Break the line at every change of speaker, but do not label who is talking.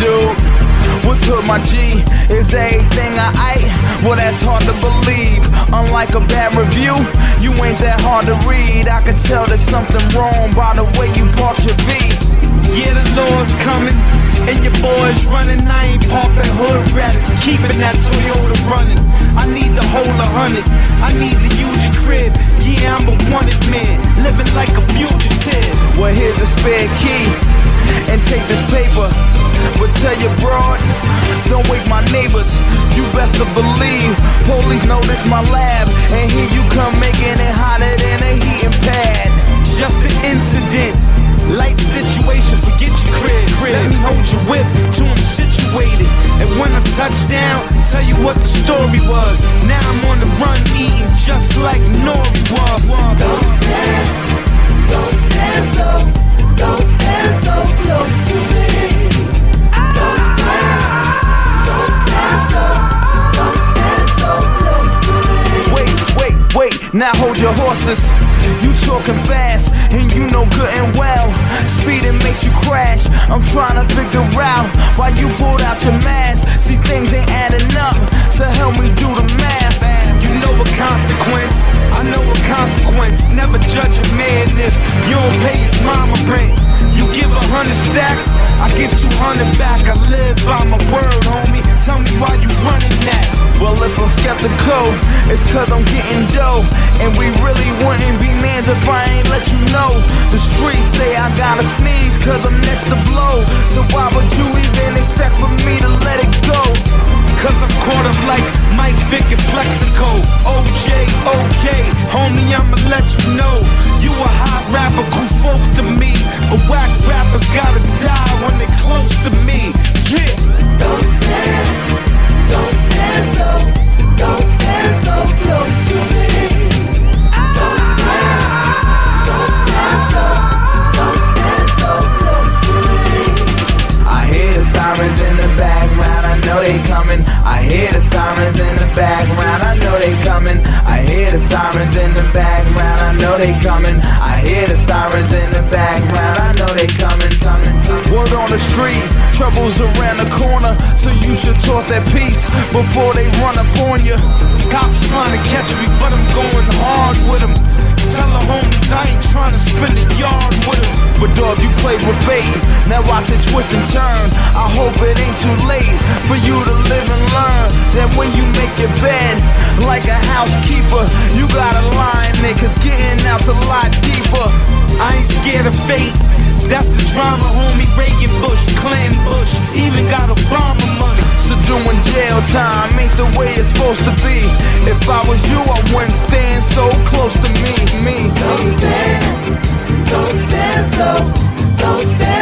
dude. What's hood, my G? Is everything I ate? Well, that's hard to believe. Unlike a bad review, you ain't that hard to read. I can tell there's something wrong by the way you parked your V.
Yeah, the Lord's coming, and your boy's running. I ain't parking hood rats, keeping that Toyota running. I need to hold 100, I need to use your crib. Yeah, I'm a wanted man, living like a fugitive.
Well, here's the spare key, and take this paper. But tell your broad, don't wake my neighbors. You best to believe, police know this my lab, and here you come making it hotter than a heating pad.
Just an incident, light situation, forget your crib. Let me hold your whip till I'm situated. And when I touch down, tell you what the story was. Now I'm on the run eating just like Nori was.
Don't stand so, don't stand so close to me. Don't stand so close to me.
Wait, now hold your horses. You talking fast, and you know good and well speeding makes you crash. I'm trying to figure out why you pulled out your mask. See, things ain't adding up, so help me do the math.
You know a consequence, I know a consequence. Never judge a man if you don't pay his mama rent. You give 100 stacks, I get 200 back. I live by my word, homie. Tell me why you running that.
Well, if I'm skeptical, it's cause I'm getting dough. And we really wouldn't be mans if I ain't let you know. The streets say I gotta sneeze cause I'm next to blow. So why would you even expect for me to let it go?
Cause I'm caught up like Mike Vick and Plexico. OJ, okay, homie, I'ma let you know. You a hot rapper, cool folk to me. But whack rappers gotta die when they close to me. Yeah.
Don't stand so close to me. Don't stand so close to me.
I hear the sirens in the background, I know they coming. I hear the sirens in the background, I know they coming. I hear the sirens in the background, I know they coming. I hear the sirens in the background, I know they coming. Word on the street, trouble's around the corner, so you should toss that piece before they run up on you.
Cops trying to catch me, but I'm going hard with them. Tell the homies I ain't trying to spend a yard with them.
But dog, you played with fate, now watch it twist and turn. I hope it ain't too late for you to live and learn that when you make your bed, like a housekeeper, you gotta line it, cause getting out's a lot deeper.
I ain't scared of fate, that's the drama, homie. Reagan Bush, Clinton Bush, even got Obama money.
So doing jail time ain't the way it's supposed to be. If I was you, I wouldn't stand so close to me.
Don't stand